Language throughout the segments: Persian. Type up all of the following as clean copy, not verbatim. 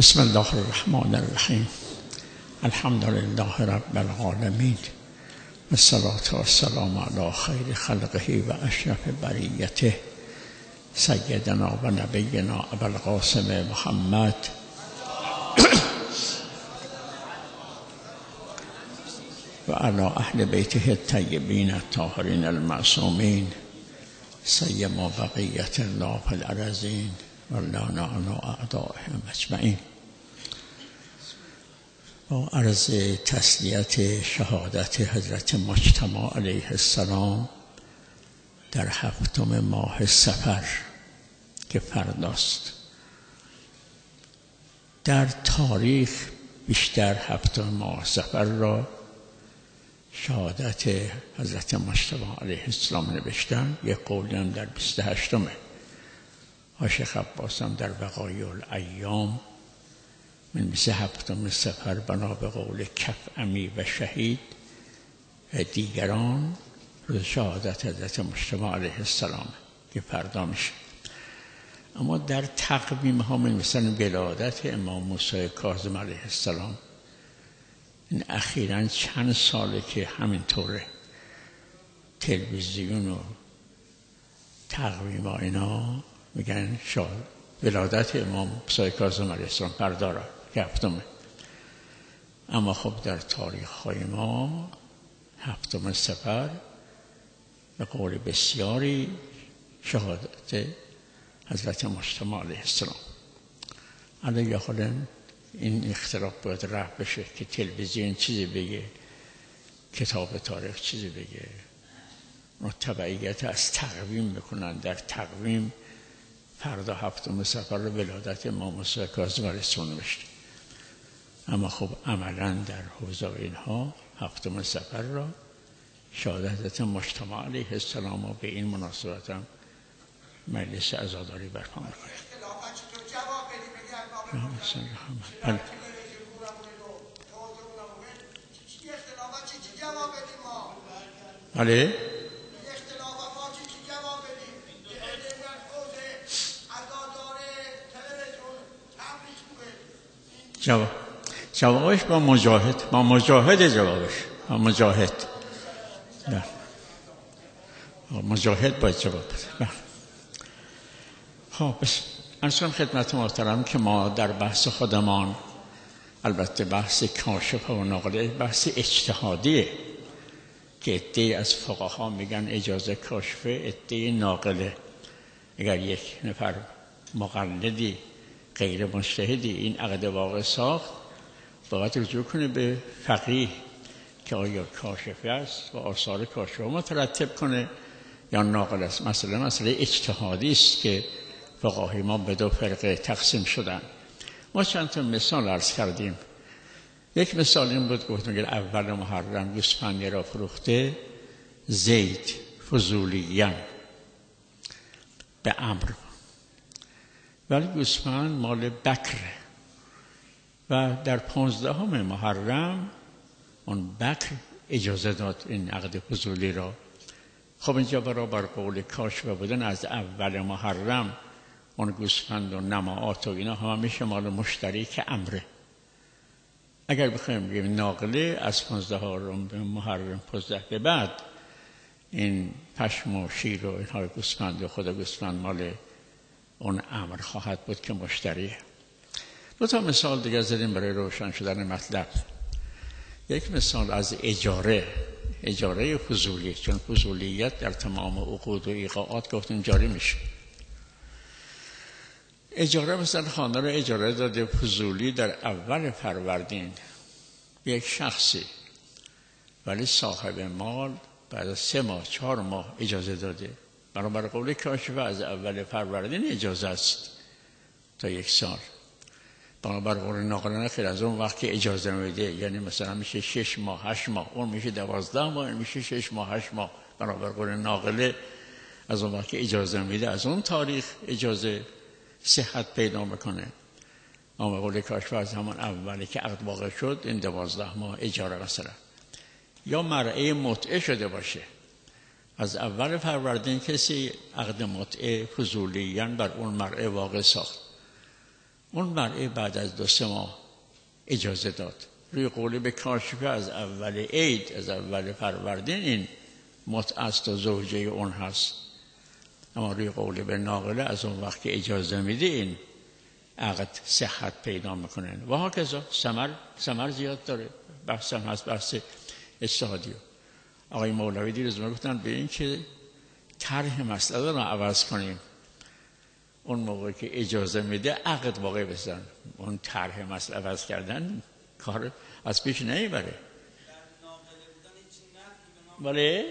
بسم الله الرحمن الرحیم. الحمد لله رب العالمین والصلاة والسلام علی خیر خلقه و اشرف بریته سیدنا و نبینا ابوالقاسم محمد و علی اهل بیته الطیبین الطاهرین المعصومین سیما بقیة الله فی الارضین واللعنة علی اعدائهم اجمعین. با عرض تسلیت شهادت حضرت مجتبی علیه السلام در 7 ماه صفر که فرداست، در تاریخ بیشتر 7 ماه صفر را شهادت حضرت مجتبی علیه السلام نوشتن. یک قولی هم در 28 شیخ عباس هم در بقایع الایام من مثل 7 صفر بنا به قول کفعمی و شهید و دیگران روز شهادت حضرت مجتبی علیه السلام که فردا میشه. اما در تقویم ها من مثل ولادت امام موسی کاظم علیه السلام این اخیراً چند ساله که همینطوره تلویزیون و تقویم ها اینا میگن ولادت امام موسی کاظم علیه السلام فردا را که 7. اما خب در تاریخ های ما 7 صفر به قول بسیاری شهادت حضرت مجتبی علیه السلام. علیه حالا این اختلاف باید رفع بشه که تلویزیون چیزی بگه، کتاب تاریخ چیزی بگه، تبعیت از تقویم بکنن. در تقویم فردا 7 صفر ولادت امام موسی کاظم علیه السلام نوشته، اما خب عملا در حوزه اینها 7 صفر را شهادت حضرت مجتبی علیه السلام و به این مناسبت هم مجلس عزاداری برپا می‌کنه. بله جوابش با مجاهد جوابش با مجاهد باید جواب بده. خب ارزم خدمت محترم که ما در بحث خودمان، البته بحث کاشفه و ناقله بحث اجتهادیه که عده‌ای از فقها میگن اجازه کاشفه، عده‌ای ناقله. اگر یک نفر مقلدی غیر مجتهدی این عقد واقع ساخت، باید رجوع کنه به فقیه که آیا کاشفه است و آثار کاشفه مترتب کنه یا ناقل است. مسئله اجتهادی است که فقهای ما به 2 فرقه تقسیم شدن. ما چند تا مثال عرض کردیم. یک مثال این بود گفتم که اول محرم گوسفندی را فروخته زید فضولیان به عمرو، ولی گوسفند مال بکره و در 15 محرم اون بکر اجازه داد این عقد فضولی را. خب اینجا برابر قول کاشفه بودن از اول محرم اون گوسفند و نماعات و اینا همیشه مال مشتری که امره. اگر بخوایم بگیم ناقله از 15 محرم 15 به بعد این پشم و شیر و اینها گوسفند و خود گوسفند مال اون امر خواهد بود که مشتریه. 2 مثال دیگه زدیم برای روشن شدن مطلب. یک مثال از اجاره فضولی، چون فضولیت در تمام عقود و ایقاعات گفتیم جاری میشه. اجاره مثلا خانه را اجاره داده فضولی در اول فروردین یک شخصی، ولی صاحب مال بعد از 3 ماه 4 ماه اجازه داده. برابر قول کاشفه از اول فروردین اجازه است تا 1 سال. برابر قول ناقلانه خیلی از اون وقت که اجازه میده، یعنی مثلا میشه 6 ماه 8 ماه، اون میشه 12 ماه، این میشه 6 ماه 8 ماه. برابر قول ناقله از اون وقت که اجازه میده از اون تاریخ اجازه صحت پیدا میکنه. اما قول کاشفه از همون اولی که عقد واقع شد این 12 ماه اجاره مثلا. یا مرعه متعه شده باشه، از اول فروردین کسی عقد متعه فضولیان بر اون مرعه واقع ساخت، اون مرئی بعد از 2-3 ماه اجازه داد. روی قول به کاشفه از اول عید، از اول فروردین این متعه است و زوجه اون هست، اما روی قول به ناقله از اون وقت که اجازه میده این عقد صحت پیدا میکنه. و هاکذا ثمر زیاد داره. بحث هم هست، بحث اجتهادی. آقای مولوی دیر از ما گفتن به این که طرح مسئله رو عوض کنیم. اون موقع که اجازه میده عقد واقع بزن، اون طرح مسئله عوض کردن کار از پیش نمیبره. بله؟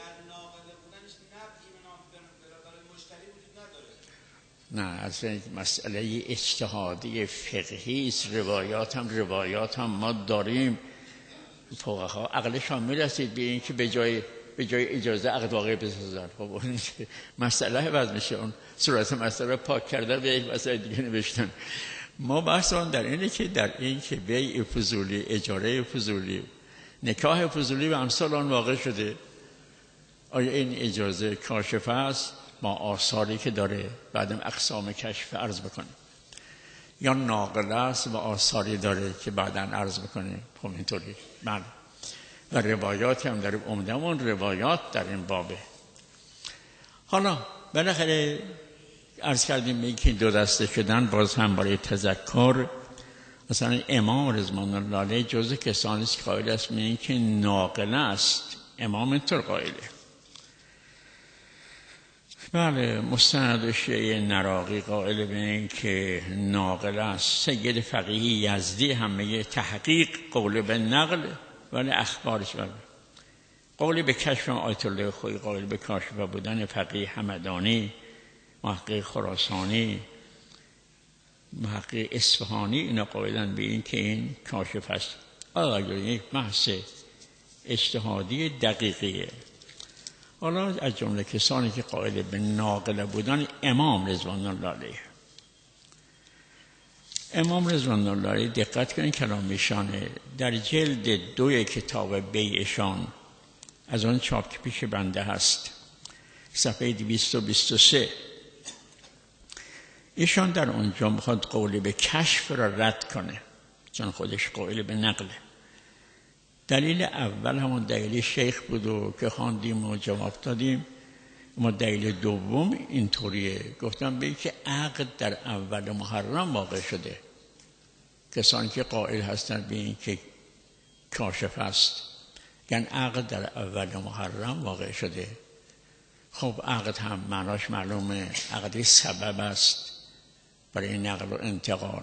نه، اصلا مسئله اجتهادی فقهی است. روایات هم ما داریم. فقها عقلشان میرسید به این که به جای اجازه عقد واقع بسازن. خب اون مسئله عوض میشه، اون صورت مسئله پاک کرده به یک مسئله دیگه نوشتن. ما بحثمون در این که بیع فضولی، اجاره فضولی، نکاح فضولی و امثال آن واقع شده، آیا این اجازه کاشفه است با آثاری که داره بعدم اقسام کشف عرض بکنه، یا ناقله است و آثاری داره که بعداً عرض بکنه؟ خب اینطوری. بله. و روایات هم داره، عمدمون روایات در این بابه. حالا بالاخره عرض کردیم این که 2 دسته شدن. باز هم برای تذکر، مثلا امام رضوان الله علیه جزء کسانی است که قائل است به این که ناقله است. امام اینطور قائله. بله. مستند شیعه نراقی قائل به این که ناقل است. سید فقیه یزدی هم میگه تحقیق قول به نقل ولی اخبارش بله. قول به کشف آیت الله خویی قائل به کاشفه بودن فقیه همدانی، محقق خراسانی، محقق اصفهانی، اینا قائلن به این که این کاشف است. آیا یک بحث اجتهادی دقیقیه. حالا از جمله کسانی که قائل به ناقله بودن امام رضوان الله علیه. امام رضوان الله علیه دقت کنید کلام ایشانه در جلد 2 کتاب بیعشان، از آن چاپ که پیش بنده هست، صفحه 223. ایشان در اونجا میخواد قول به کشف را رد کنه، چون خودش قائل به نقله. دلیل اول همون دلیل شیخ بود و که خواندیم و جواب دادیم. اما دلیل دوم اینطوریه، گفتم به که عقد در اول محرم واقع شده. کسانی که قائل هستن به این که کاشف است، یعنی عقد در اول محرم واقع شده. خب عقد هم معناش معلومه، عقد سبب است برای نقل و انتقال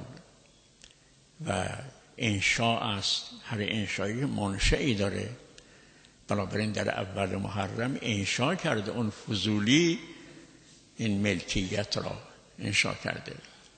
و انشاء است. هر انشایی منشئی داره. بنابراین در اول محرم انشاء کرده اون فضولی این ملکیت را انشاء کرده.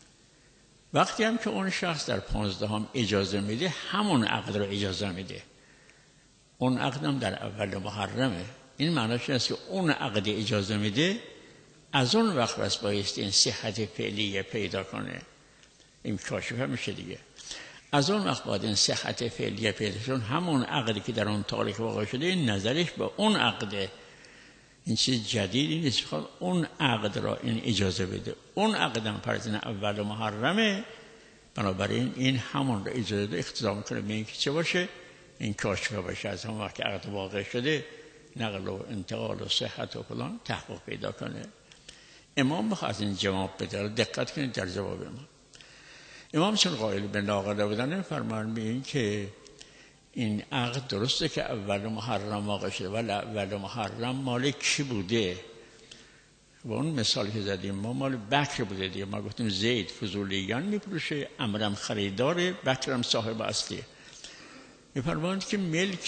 وقتی هم که اون شخص در 15 اجازه میده، همون عقد را اجازه میده. اون عقد هم در اول محرمه. این معناش است که اون عقد اجازه میده، از اون وقت بس بایستی این صحت فعلیه پیدا کنه. این کاشفه میشه دیگه. از اون وقت باید این صحت فعلیه پیدا شد. همون عقدی که در اون تاریخ واقع شده، این نظرش به اون عقده، این چیز جدیدی نیست. بخواد اون عقد را این اجازه بده. اون عقد هم فرضاً اول محرمه، بنابراین این همون را اجازه ده. اقتضا میکنه به این که چه باشه؟ این کاشفه باشه. از همون وقت که عقد واقع شده، نقل و انتقال و صحت و فلان تحقق پیدا کنه. امام بخواد از این جواب بده. دقت کنید در جواب امام چون قائل به ناقله بودن، فرمان به این که این عقد درسته که اول محرم واقع شده، ولی اول محرم مال کی بوده؟ و اون مثالی که زدیم ما مال بکر بوده دیگه. ما گفتیم زید فضولیان میپروشه، عمرم خریداره، بکرم صاحب اصلیه. میفرماند که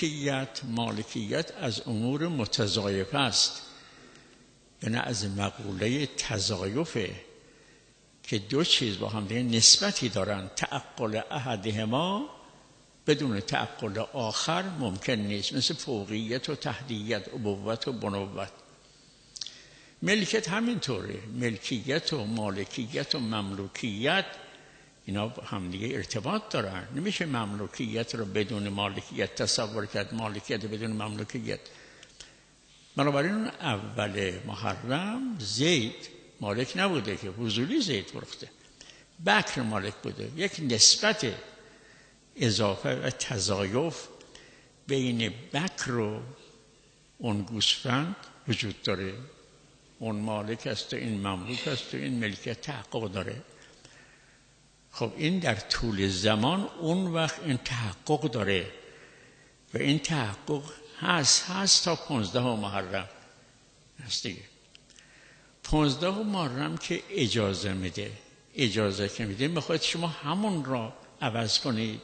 مالکیت از امور متضایفه است، یعنی از مقوله تضایفه که 2 چیز با هم دیگه نسبتی دارن. تعقل احدهما بدون تعقل آخر ممکن نیست، مثل فوقیت و تحدیت، ابوت و بنوت. ملکیت همینطوره. ملکیت و مالکیت و مملوکیت اینا هم دیگه ارتباط دارن. نمیشه مملوکیت رو بدون مالکیت تصور کرد، مالکیت بدون مملوکیت. بنابراین اول محرم زید مالک نبوده که فضولی زید فروخته. بکر مالک بوده. یک نسبت اضافه و تضایف بین بکر و اون گوسفند وجود داره. اون مالک است و این مملوک است و این ملکیت تحقق داره. خب این در طول زمان اون وقت این تحقق داره و این تحقق هست تا 15 محرم هست دیگه. 15 محرم که اجازه میده، اجازه که میده میخواید شما همون را عوض کنید.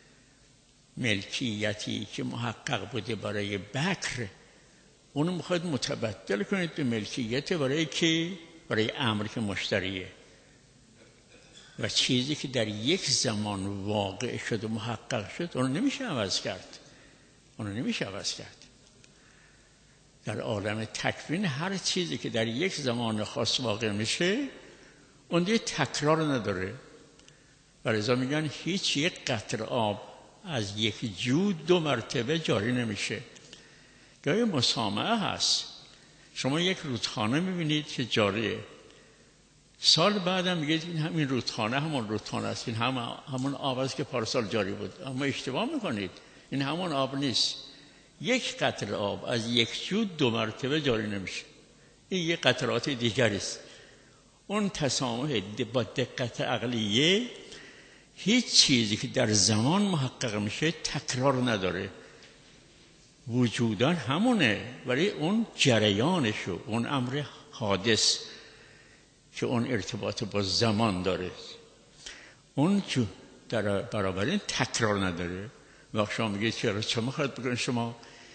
ملکیتی که محقق بوده برای بکر اونو میخواید متبدل کنید به ملکیت برای امر که مشتریه. و چیزی که در یک زمان واقع شد و محقق شد اونو نمیشه عوض کرد. در عالم تکوین هر چیزی که در یک زمان خاص واقع میشه اون دیگه تکرار نداره. و لذا میگن هیچ یک قطره آب از یک جو 2 مرتبه جاری نمیشه. گاهی مسامعه هست. شما یک رودخانه میبینید که جاریه، سال بعدم میگید این همین رودخانه همون رودخانه است، این همون آب است که پارسال جاری بود. اما اشتباه میکنید، این همون آب نیست. یک قطره آب از یک جو 2 مرتبه جاری نمیشه. این یک قطرات دیگری است. اون تسامح با دقت عقلیه هیچ چیزی که در زمان محقق میشه تکرار نداره. وجودان همونه، ولی اون جریانشو، اون امر حادث که اون ارتباط با زمان داره، اون در برابر این تکرار نداره. وقت شما میگید چه میخواید بگن شما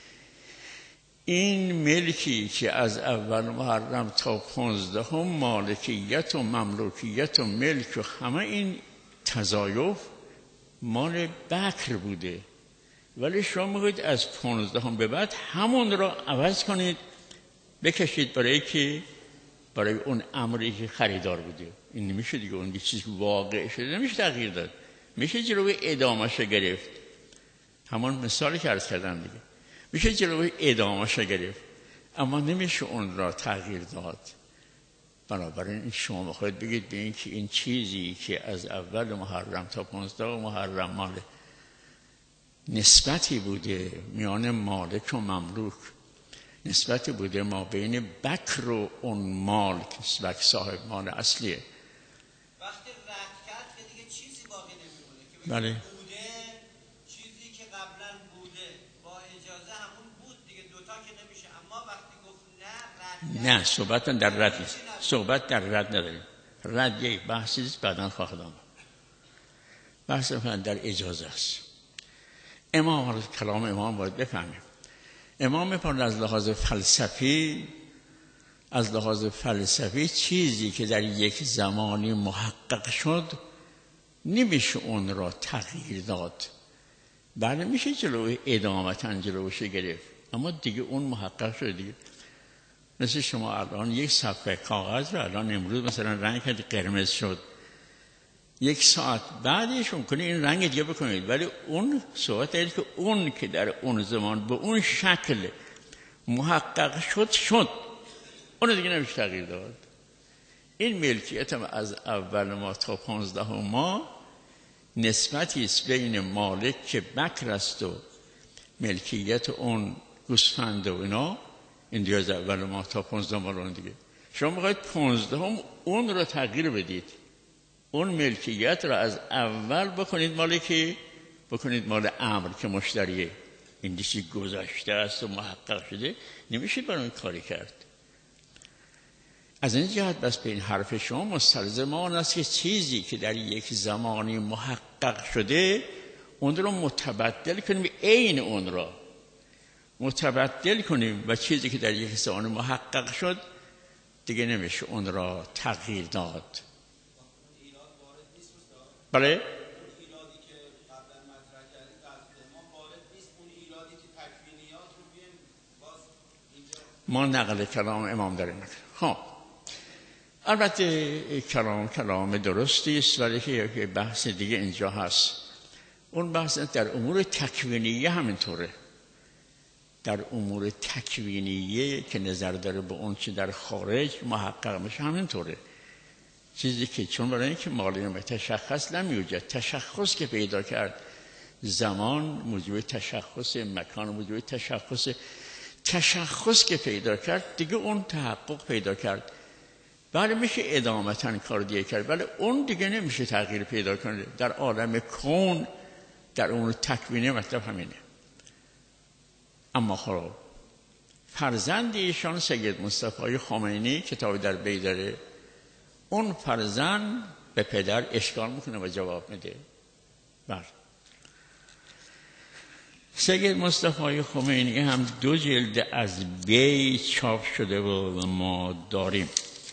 این ملکی که از اول محرم تا 15 مالکیت و مملوکیت و ملک و همه این تضایف مال بکر بوده، ولی شما میگید از 15 به بعد همون را عوض کنید بکشید برای اون امری که خریدار بوده. این نمیشه دیگه. اون چیزی واقع شده نمیشه تغییر داد. میشه جلوی ادامه‌اش گرفت. همون مثالی که عرض کردم دیگه. میشه جلوی ادامه‌اش گرفت، اما نمیشه اون را تغییر داد. بنابراین شما میخواید بگید به این که این چیزی که از اول محرم تا 15 محرم مال نسبتی بوده میان مالک و مملوک، نسبتی بوده ما بین بکر و اون مال که بکر صاحب مال اصلیه. وقتی رد کرد که دیگه چیزی باقی نمیمونه که بله. بوده چیزی که قبلا بوده با اجازه همون بود دیگه، دوتا که نمیشه. اما وقتی گفت نه رد نه، صحبت در رد نیست. صحبت در رد نداریم. رد یک بحثی است بعداً خواهد آمد. بحث در اجازه است. کلام امام باید بفهمیم. امام می‌فرماید از لحاظ فلسفی چیزی که در یک زمانی محقق شد نمیشه اون را تغییر داد. بله میشه جلوی ادامتاً جلوش گرفت، اما دیگه اون محقق شد دیگه. مثل شما الان یک صفحه کاغذ رو الان امروز مثلا رنگ کرد قرمز شد، 1 ساعت بعدش ممکنه این رنگ دیگه بکنید، ولی اون صحبت دارید که اون که در اون زمان به اون شکل محقق شد اون دیگه نمیشه تغییر داد. این ملکیت هم از اول ما تا 15 ما نسبتی است بین مالک که بکر است و ملکیت اون گوسفند و اینا. این دیگه از اول ما تا 15 مال دیگه. شما میخواید 15 اون رو تغییر بدید، اون ملکیت را از اول بکنید مال امر که مشتریه. این چیزی گذشته است و محقق شده، نمیشه برای اون کاری کرد. از این جهت بس به این حرف شما مستلزم آن است که چیزی که در یک زمانی محقق شده اون رو متبدل کنیم، عین اون را متبدل کنیم، و چیزی که در یک زمان محقق شد دیگه نمیشه اون را تغییر داد. بله؟ ایرادی که قبلا مطرح کردید قصد ما وارد نیست. اون ایرادی که تکوینیات رو بیایم باز اینجا ما نقل کلام امام داریم. خب البته کلام درستی است، ولی که بحث دیگه اینجا هست. اون بحث در امور تکوینیه همینطوره. در امور تکوینیه که نظر داره به اون چی در خارج محقق میشه همینطوره. چیزی که چون برای اینکه مال به تشخص نمیوجد، تشخص که پیدا کرد، زمان موجب تشخص، مکان موجب تشخص که پیدا کرد دیگه اون تحقق پیدا کرد. بله میشه ادامتاً کار دیگه کرد، ولی اون دیگه نمیشه تغییر پیدا کنه در عالم کون، در اون تکوینی. مطلب همینه. اما خب فرزند ایشان سید مصطفی خمینی کتابی در بی داره، اون فرزند به پدر اشکال میکنه و جواب میده. بله سید مصطفی خمینی هم 2 جلد از بی چاپ شده و ما داریم.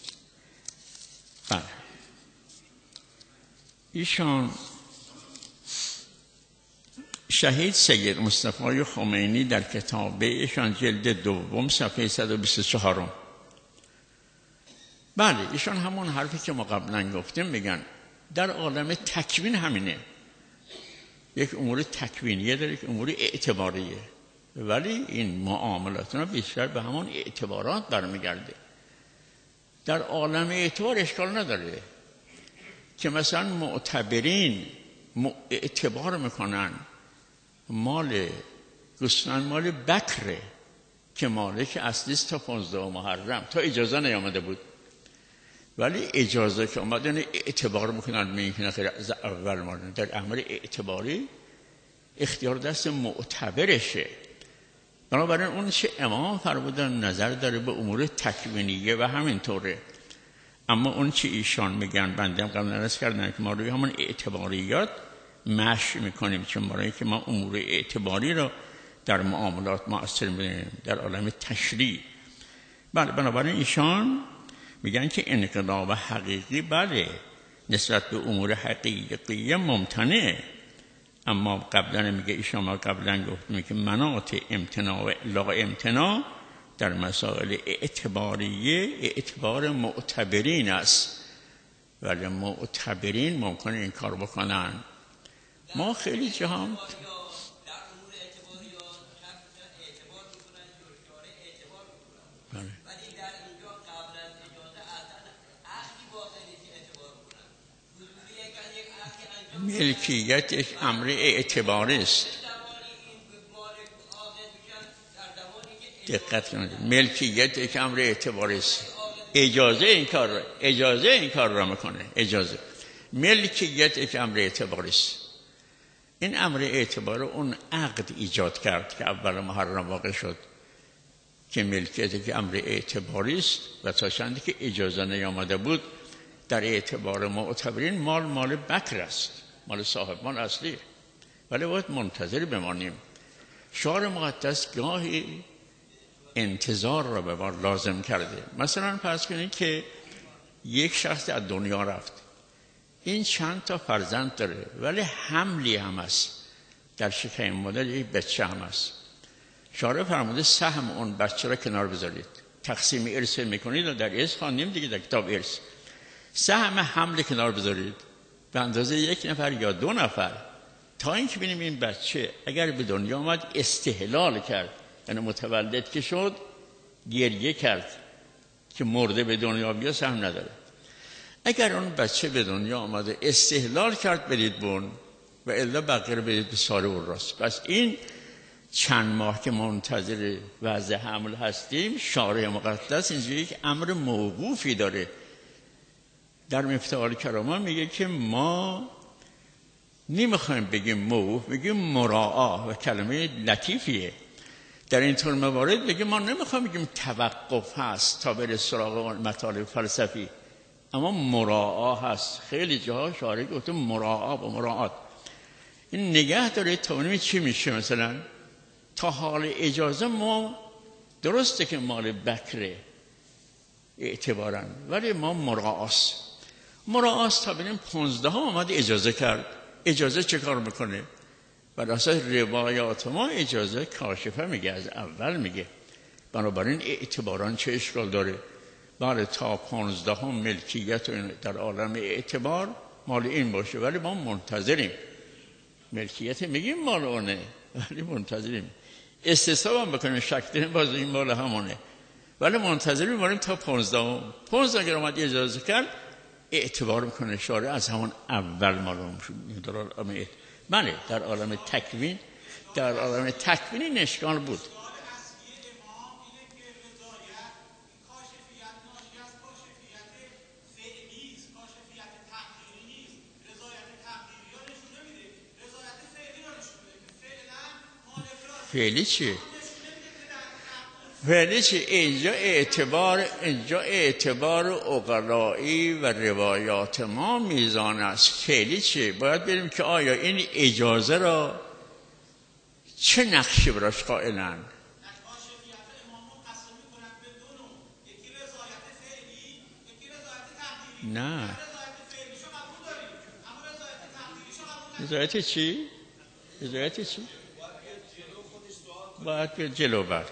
بله ایشان شهید سید مصطفی خمینی در کتاب ایشان جلد 2 صفحه 124. بله ایشان همون حرفی که ما قبلا گفتیم میگن در عالم تکوین همینه، یک امور تکوینیه داره، یک امور اعتباریه، ولی این معاملاتنا بیشتر به همون اعتبارات برمیگرده. در عالم اعتبار اشکال نداره که مثلا معتبرین اعتبار میکنن مال گوسفند مال بکره که مالک اصلیست تا 15 محرم، تا اجازه نیامده بود، ولی اجازه که آمدن اعتبار میکنن میکنن خیلی از اول مال. در امر اعتباری اختیار دست معتبرشه. بنابراین اون چه امام فرمودن نظر داره به امور تکوینیه و همینطوره. اما اون چه ایشان میگن بنده هم قبل عرض کردن که ما روی همون اعتباریات مشی میکنیم، چون برای که ما امور اعتباری رو در معاملات مؤثر می‌بینیم در عالم تشریع. بله بنابراین ایشان میگن که انقلاب حقیقی بله نسبت به امور حقیقی ممتنعه، اما قبلا میگه ایشان ما قبلا گفتیم که مناط امتناع و لا امتناع در مسائل اعتباریه اعتبار معتبرین است، ولی معتبرین ممکنه این کار بکنن. ما خیلی جهان در امور اعتباری یا اعتبار میکنن، جوشکاره اعتبار میکنن، ولی در اینجا قبل از اجازه اصلا عقلی باطلی که اعتبار کنن، حضوری یک عقلی انجام ملکیت یک امر اعتباری است. دقت کنید، ملکیت یک امر اعتباری است. اجازه این کار را میکنه. اجازه ملکیت یک امر اعتباری است. این امر اعتبار اون عقد ایجاد کرد که اول محرم واقع شد که ملکیت یک امر اعتباری است و تا چندی که اجازه نیامده بود در اعتبار معتبرین مال بکر است، مال صاحب مال اصلی، ولی باید منتظر بمانیم. شعار مقدس گاهی انتظار را به ما لازم کرده. مثلا فرض کنید که یک شخص از دنیا رفت، این چند تا فرزند داره ولی حملی هم است، در شکم مادر یک بچه هم است. شارع فرموده سهم اون بچه را کنار بذارید، تقسیم ارث میکنید و در ارث خواندیم دیگه در کتاب ارث، سهم حمل کنار بذارید به اندازه 1 نفر یا 2 نفر، تا اینکه ببینیم این بچه اگر به دنیا آمد استحلال کرد، یعنی متولد که شد گریه کرد که مرده به دنیا بیا، سهم نداره. اگر اون بچه به دنیا آمده استحلال کرد بدید بون و الا بقیه رو بدید به ساره و راست. پس این چند ماه که منتظر وضع حمل هستیم، شارع مقدس اینجا یک امر موقوفی داره. در مفتاح الکرامه میگه که ما نمیخوایم بگیم موقوف، بگیم مراعا، و کلمه لطیفیه. در این طور موارد بگیم ما نمیخوایم بگیم توقف هست تا بره سراغ مطالب فلسفی، اما مراعا هست. خیلی جاها شارع گفته مراعا و مراعات. این نگه داره تا ببینیم چی میشه. مثلا تا حال اجازه ما درسته که مال بکره اعتبارن، ولی ما مراعاست تا ببینیم 15 آمد اجازه کرد. اجازه چه کار میکنه؟ بر اساس روایات ما اجازه کاشفه میگه، از اول میگه. بنابراین اعتباران چه اشکال داره؟ بله تا 15 ملکیت در عالم اعتبار مال این باشه، ولی ما منتظریم. ملکیت میگیم مال اونه ولی منتظریم. استصحاب هم بکنیم شک داریم باز این مال همونه، ولی منتظریم تا 15 اگر اومد اجازه کرد اعتبار میکنه شارع از همون اول معلوم شد. بله در عالم تکوین این اشکال بود. فعلی چیه؟ اینجا اعتبار عقلایی و روایات ما میزان است. فعلی چیه؟ باید بریم که آیا این اجازه را چه نقشی براش قائلن؟ نه رضایت چی؟ باید به جلو بر.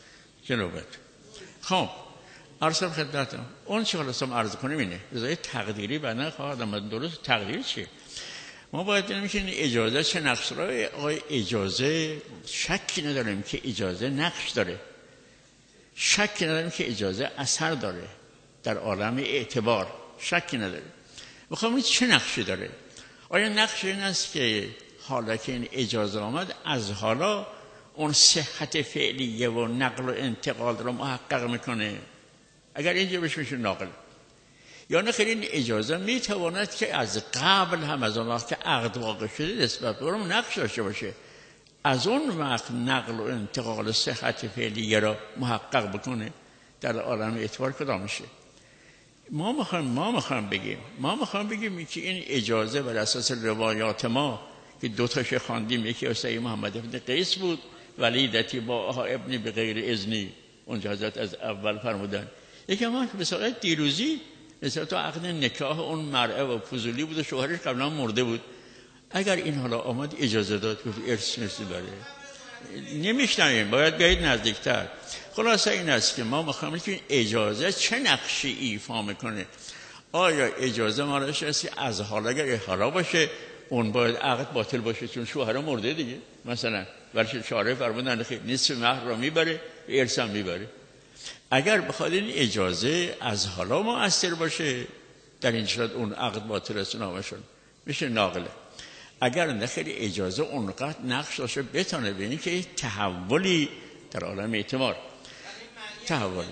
خب عرضم خدمتتون اون چی خواستم عرض کنیم اینه رضایت تقدیری و نه خواهدم درست. تقدیری چیه؟ ما باید ببینیم که این اجازه چه نقش داره. آقای اجازه شکی نداریم که اجازه نقش داره، شکی نداریم که اجازه اثر داره در عالم اعتبار، شکی نداریم. بخوام این چه نقشی داره؟ آیا نقش این است که حالا که این اجازه آمد از حالا اون صحت فعلیه و نقل و انتقال رو محقق میکنه؟ اگر اینجا بهش میشه ناقل. یا نه خیلی این اجازه میتواند که از قبل هم از اون وقت که عقد واقع شده نسبت به اون نقش داشته باشه، از اون وقت نقل و انتقال صحت فعلیه را محقق بکنه. در عالم اعتبار کدام میشه؟ ما میخوام بگیم که این اجازه بر اساس روایات ما که دو تاش خواندیم، یکی استاد محمد ابن قیس بود، ولیدتی با ابن به غیر اذنی، اونجا حضرت از اول فرمودن. یکی ما به صورت دیروزی مثلا تو عقد نکاح اون مرأه و فضولی بود و شوهرش قبلا مرده بود. اگر این حالا آمد اجازه داد گفت ارث نسی داره، نمیشنویم، باید بیایید نزدیکتر. خلاصه این است که ما میخوایم که این اجازه چه نقشی ایفا میکنه. آیا اجازه مالش است از حالا اگر حالا باشه اون باید عقد باطل باشه چون شوهر مرده دیگه مثلا، ولی شارع فرمودن که نصف مهر را میبره ارث هم میبره. اگر بخواد این اجازه از حالا مؤثر باشه در این صورت اون عقد باطل است، نامشون میشه ناقله. اگر نه خیلی اجازه اونقدر نقش داشته بتونه ببینی که تحولی در عالم اعتبار تحولی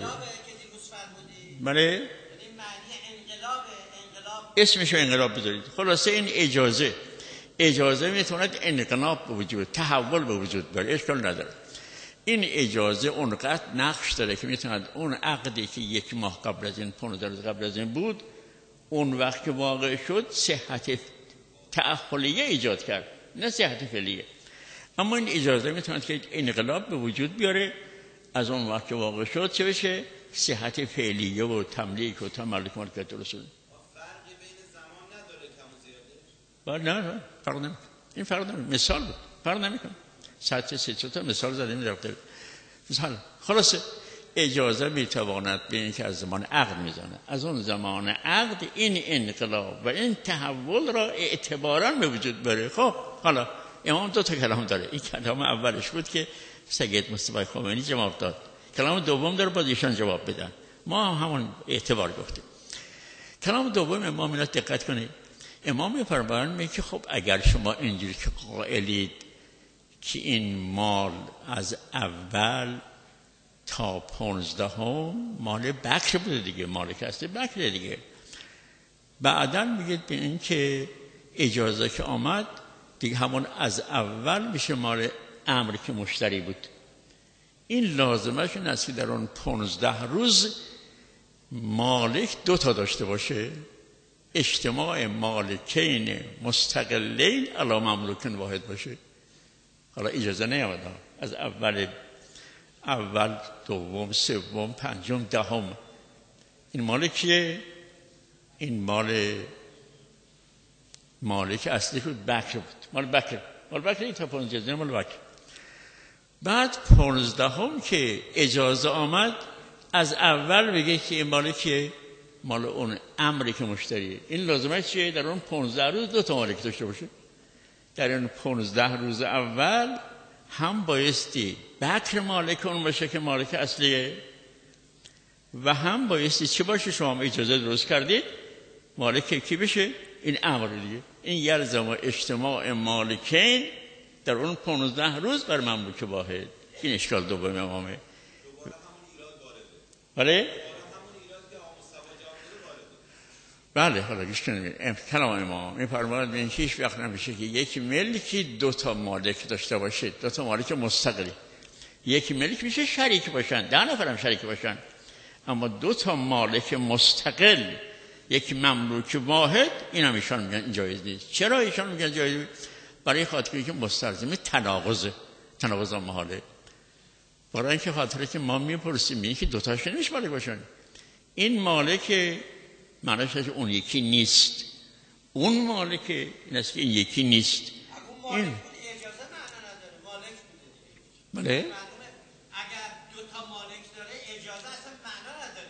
بله اسمشو انقلاب بذارید. خلاصه این اجازه میتواند انقلاب به وجود، تحول به وجود بیاره، اشکال نداره. این اجازه اونقدر نقش داره که میتواند اون عقدی که 1 ماه قبل از این 15 روز قبل از این بود اون وقت که واقع شد صحت تأخلیه ایجاد کرد، نه صحت فعلیه. اما این اجازه میتواند که انقلاب به وجود بیاره از اون وقت که واقع شد چه بشه؟ صحت فعلیه و تملیک و تملک ملکیت رسول. نه فرق نمیکنه. این فرق نمیکنه، مثال بود، فرق نمیکنه. سطح 3 تا مثال زدیم در اختیار. مثلا خلاصه اجازه میتواند به این که از زمان عقد میزنه، از اون زمان عقد این انقلاب و این تحول را اعتباراً به وجود بره. خب حالا امام 2 تا کلام داره. این کلام اولش بود که سید مصطفی خمینی جواب داد، کلام دوم داره باید ایشان جواب بدن، ما همون اعتبار گفتیم. کلام دوم امام اینا دقت کنید. امام میفرمایند که خب اگر شما اینجوری که قائلید که این مال از اول تا 15 مال بکر بوده دیگه، مالک هسته بکر دیگه، بعداً میگید به این که اجازه که آمد دیگه همون از اول میشه مال امر که مشتری بود. این لازمش این است که در اون 15 روز مالک 2 تا داشته باشه، اجتماع مالکین مستقلین علی مملوک واحد باشه. حالا اجازه نیامد از اول دوم سوم پنجم دهم. این مال کیه؟ این مالک اصلی بود بکر بود، مال بکر این تا 15 مال بکر. بعد 15 که اجازه آمد از اول بگه که این مال کیه؟ مال اون امری که مشتریه. این لازمه چیه؟ در اون 15 روز 2 تا مالک داشته باشه. در این 15 روز اول هم بایستی بکر مالک اون باشه که مالک اصلیه و هم بایستی چه باشه؟ شما اجازه درست کردید مالک کی بشه؟ این امر دیگه. این یلزم و اجتماع مالکین در اون 15 روز بر مملوک واحد. این اشکال دوم امامه. بله؟ بله حالا گوش کنید کلام امام می‌فرماید این هیچ وقت نمیشه که یک ملکی دو تا مالک داشته باشه، دو تا مالک مستقلی. یک ملک میشه شریک باشن، 10 نفرم شریک باشن، اما دو تا مالک مستقل یک مملوک واحد این هم ایشان میگن جایز نیست. چرا ایشان میگن جایز نیست؟ برای خاطری که مستلزم تناقض محاله. برای اینکه خاطری که ما میپرسیم این که دو تاش نمیشه مالک باشن. این مالک معنیش اون یکی نیست، اون مالک این است که این یکی نیست. این اجازه معنا نداره، مالک بوده. بله؟ اگر دو تا مالک داره اجازه اصلا معنا نداره.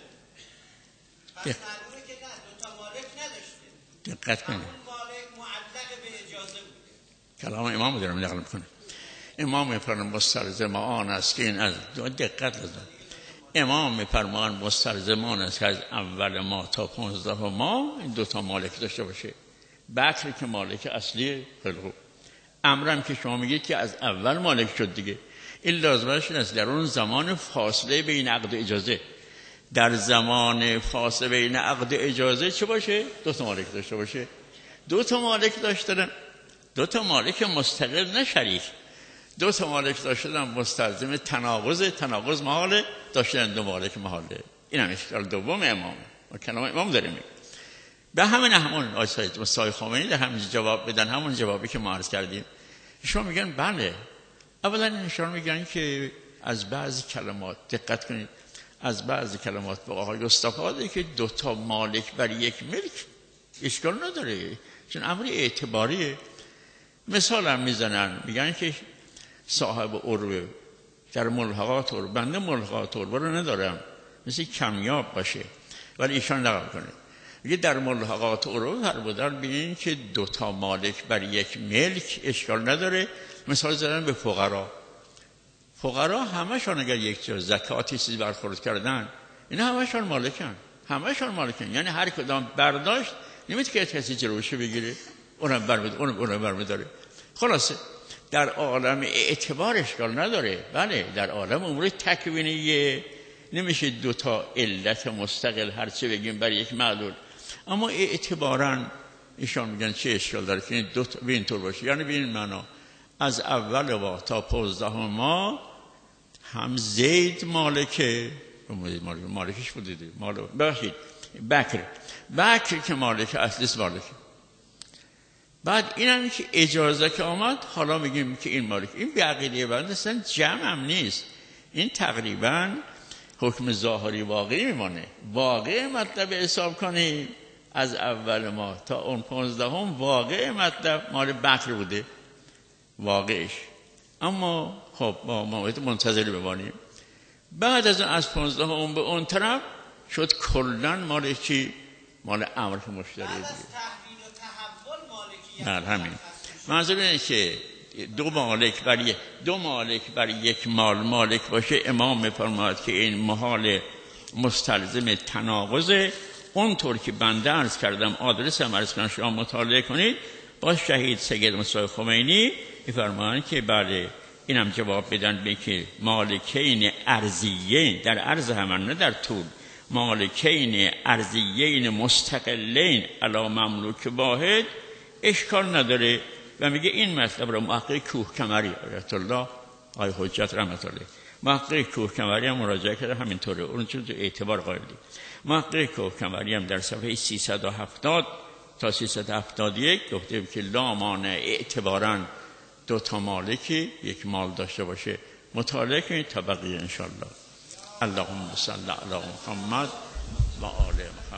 پس معلومه که نه، دو تا مالک نداشته. دقت کنید. اون مالک معلق به اجازه بوده. کلام امام دارم نقل میکنه. امام میفرماید مستلزم آن است که این از دقت لازم. امام میفرمان مستلزمان است که از اول ماه تا 15 ماه این دو تا مالک داشته باشه. بکر که مالک اصلی خلقو، امرم که شما میگید که از اول مالک شد دیگه. این لازمش این است در اون زمان فاصله بین عقد و اجازه، در زمان فاصله بین عقد و اجازه چه باشه؟ دو تا مالک داشته باشه. دو تا مالک داشتن، دو تا مالک مستقل نه شریک. دو تا مالک داشتن مستلزم تناقض محاله، داشتن دو مالک محاله. این هم اشکال دوم امام و کلام امام داریم. به همون آیه خمینی در همین جواب بدن، همون جوابی که ما عرض کردیم. شما میگن بله. اولا شما میگن که از بعضی کلمات دقت کنید، از بعضی کلمات به آقای استفاده که دو تا مالک بر یک ملک اشکال نداره، چون امر اعتباریه. مثال هم میزنن میگن که صاحب عروه در ملحقات عروه، بنده ملحقات عروه رو ندارم، مثل کمیاب باشه، ولی ایشان نقل کنه میگه در ملحقات عروه هر بودن ببینین که دو تا مالک بر یک ملک اشکال نداره. مثال زدن به فقرا همشان اگر یک جور زکاتی چیزی برخورد کردن اینا همشان مالکن، یعنی هر کدام برداشت نمیتونه که کسی جلوشو بگیره، اونم برمیداره. خلاصه در عالم اعتبار اشکال نداره. بله در عالم امور تکوینیه نمیشه دو تا علت مستقل هرچه بگیم برای یک معلول، اما اعتباراً ایشان میگن چه اشکال داره که دو تا به این طور باشه. یعنی به این معنا از اول ماه تا 15 ماه هم زید مالکش بوده باشید، بکر که مالک اصلیست مالک. بعد این هم که اجازه که آمد حالا میگیم که این مالک، این به عقیده بنده اصلا جمع هم نیست، این تقریبا حکم ظاهری واقعی میمانه. واقع مطلب حساب کنی از اول ماه تا اون 15 واقع مطلب مال بکر بوده واقعش، اما خب ما باید منتظر بمانیم. بعد از اون از 15 به اون طرف شد کلن مال چی؟ مال امر که مشتری دیگه. نه همین منظور اینه که دو مالک بر یک مالک باشه. امام میفرماید که این محال مستلزم تناقضه. اونطور که بنده عرض کردم، آدرس هم عرض کنم شما مطالعه کنید، با شهید سید مصطفی خمینی میفرمایند که بله اینم جواب بدن به که مالکین ارضیین در عرض همان نه در طول، مالکین ارضیین مستقلین علی مملوک واحد اشکال نداره. و میگه این مطلب رو محقق کوهکمری آیت الله آیه حجت رحمت الله محقق کوهکمری هم مراجعه کرده همینطوره، اون چون اعتبار قائل دید. محقق کوهکمری هم در صفحه 370 تا 371 گفته که لا مانع اعتباراً دو تا مالکی یک مال داشته باشه. مطالعه کنید تا بقیه انشاءالله. اللهم صل علی محمد و آل محمد.